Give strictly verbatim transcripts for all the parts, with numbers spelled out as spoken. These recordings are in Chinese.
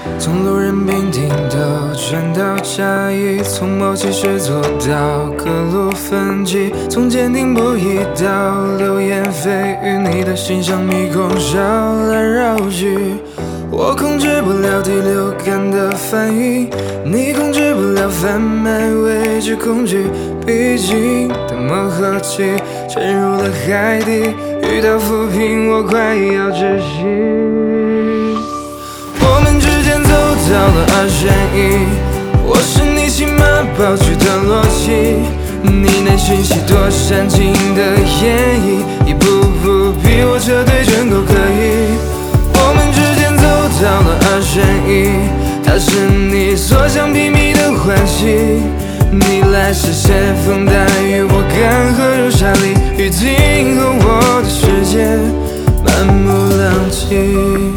从路人丙丁斗转到差异，从默契实做到各路分级，从坚定不移到流言蜚语，你的心像迷宫绕来绕去。我控制不了第六感的反应，你控制不了贩卖未知恐惧。毕竟的磨合期沉入了海底，遇到浮萍我快要窒息。我们之间走到了二选一，我是你起码保持的逻辑，你内讯息多煽情的演绎，一步步逼我撤退全都可以。我们之间走到了二选一，它是你所向披靡的欢喜，你来时携风带雨，我干涸如沙砾，雨停后我的世界满目狼藉。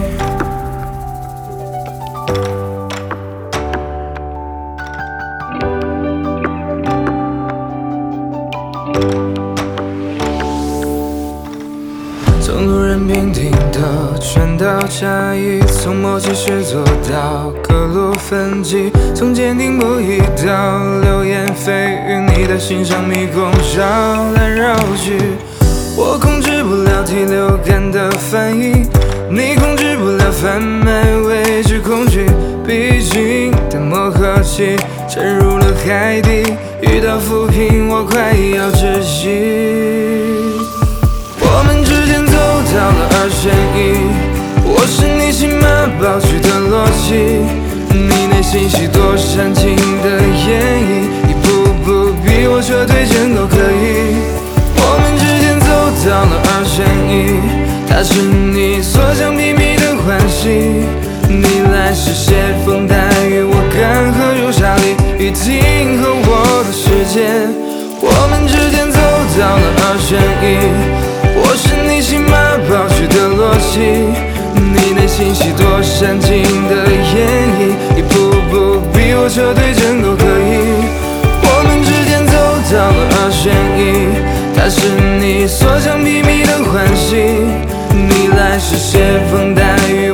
从路人丙丁斗转到差异，从默契实做到各路分级，从坚定不移到流言蜚语，你的心像迷宫绕来绕去。我控制不了第六感的反应，你控制不了贩卖未知恐惧。毕竟的磨合期沉入了海底，遇到浮萍我快要窒息。我们之间走到了二选一，我是你起码保持的逻辑，你内心戏多煽情的演绎，一步步逼我撤退全都可以。我们之间走到了二选一，它是你所向披靡的欢喜，你来时携风带雨，我干涸如沙砾，雨停后我的世界。我们之间走到了二选一，我是你起码保持的逻辑，你内心戏多煽情的演绎，一步步逼我撤退全都可以。我们之间走到了二选一，它是你所向披靡的欢喜，你来时携风带雨，